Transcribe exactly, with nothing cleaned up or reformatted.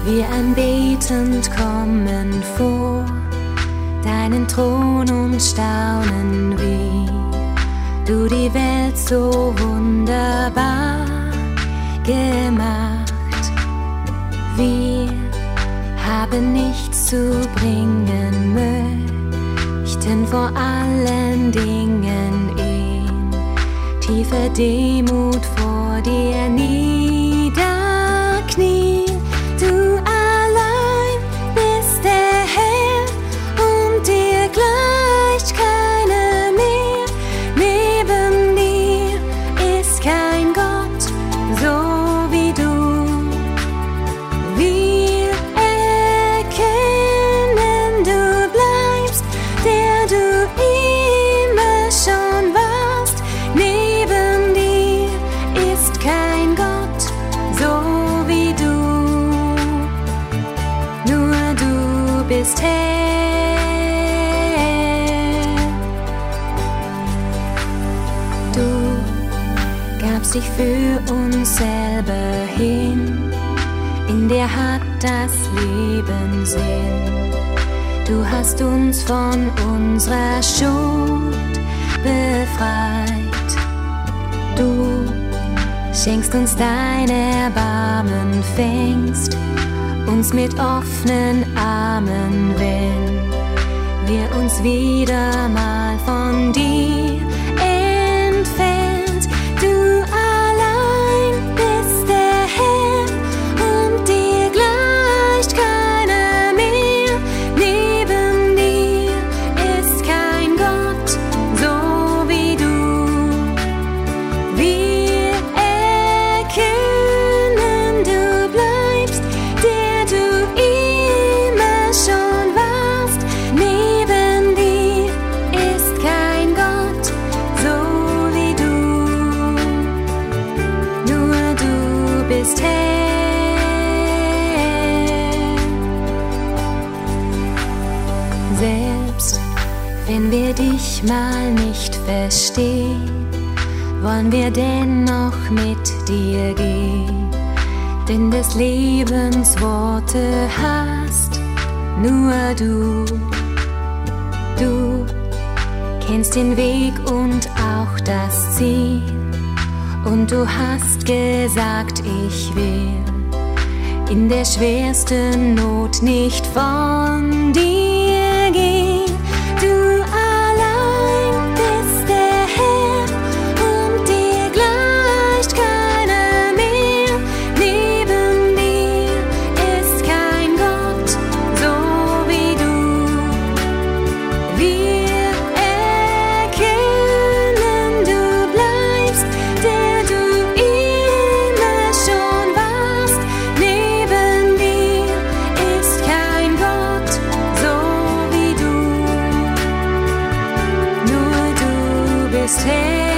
Wir anbetend kommen vor deinen Thron und staunen, wie du die Welt so wunderbar gemacht. Wir haben nichts zu bringen, möchten vor allen Dingen in tiefer Demut vor dir niederknien. Du allein bist der Herr und dir gleicht keiner mehr. Neben dir ist kein Gott so wie du. Wir erkennen, du bleibst, der du immer schon warst. Neben dir ist kein Gott so wie du. Nur du bist Herr. Du gabst dich für uns selber hin, in dir hat das Leben Sinn. Du hast uns von unserer Schuld befreit. Du schenkst uns dein Erbarmen, fängst uns mit offenen Armen, wenn wir uns wieder mal von dir entfernt. Du allein bist der Herr und dir gleicht keiner mehr. Neben dir ist kein Gott so wie du. Wir erkennen, du bleibst, der du immer schon warst. Neben dir ist kein Gott so wie du. Nur du bist Herr. Selbst wenn wir dich mal nicht verstehen, wollen wir dennoch mit dir gehen. Denn des Lebens Worte hast nur du. Du kennst den Weg und auch das Ziel. Und du hast gesagt, ich will in der schwersten Not nicht von dir gehen. Du allein bist der Herr und dir gleicht keiner mehr. Neben dir ist kein Gott so wie du. Wir erkennen, du bleibst, der du immer schon warst. Neben dir ist kein Gott so wie du. Nur du bist Herr.